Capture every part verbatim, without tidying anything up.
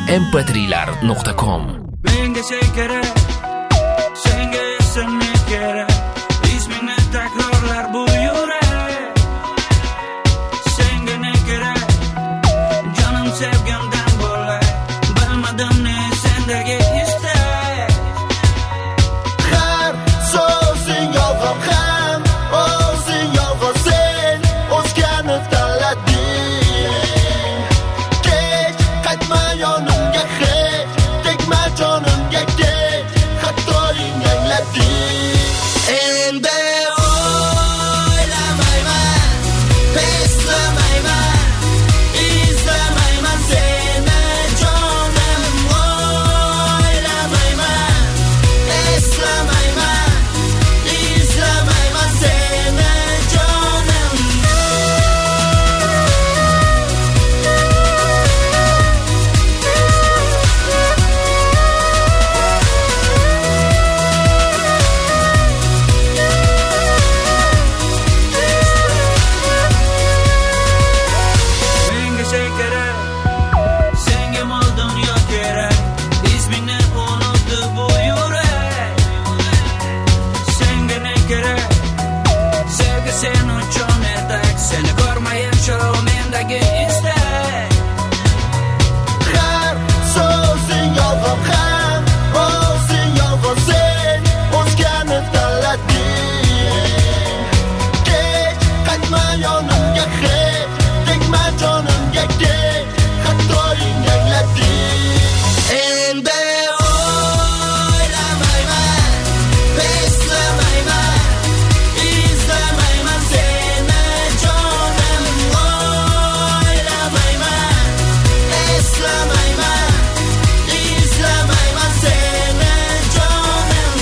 em p three lar nuqta com. Menga sen kerak, senga esa men kerak. Ismingni takrorlar bu yurak. Senga ne kerak? Jonim sevgandan bo'lay. Bilmadim ne sendagi istak. Har so'zing yolg'on ham, o'zing yolg'on sen, o'zgani tanlading. Kech qaytma yonimga hech, tegma jonimga kech, xatoing anglading. Endi o'ylamayman, eslamayman, izlamayman seni jonim. O'ylamayman, eslamayman, izlamayman seni jonim. Menga sen kerak, senga mol dunyo kerak. Ismingni unutdi bu yurak. Senga ne kerak? Sevgi sen uchun ertak. Seni ko'rmayin shu mendagi istak. Har so'zing yolg'on ham, o'zing yolg'on sen, o'zgani tanlading. Kech qaytma yonimga hech, tegma jonimga kech, xatoing anglading. Endi o'ylamayman, eslamayman, izlamayman seni jonim. O'ylamayman, eslamayman, izlamayman seni jonim.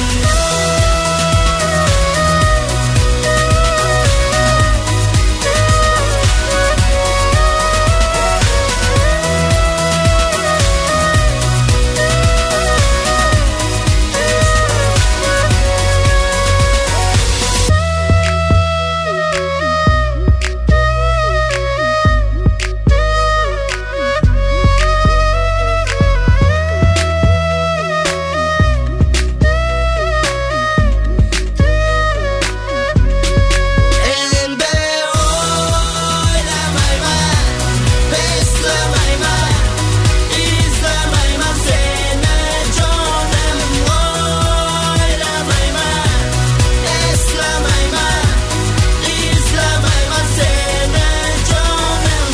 Endi o'ylamayman, eslamayman, izlamayman seni jonim. O'ylamayman, eslamayman, izlamayman seni jonim.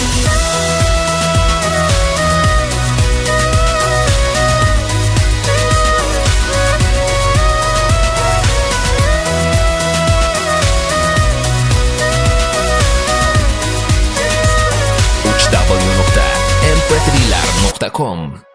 w w w nuqta m p three lar nuqta com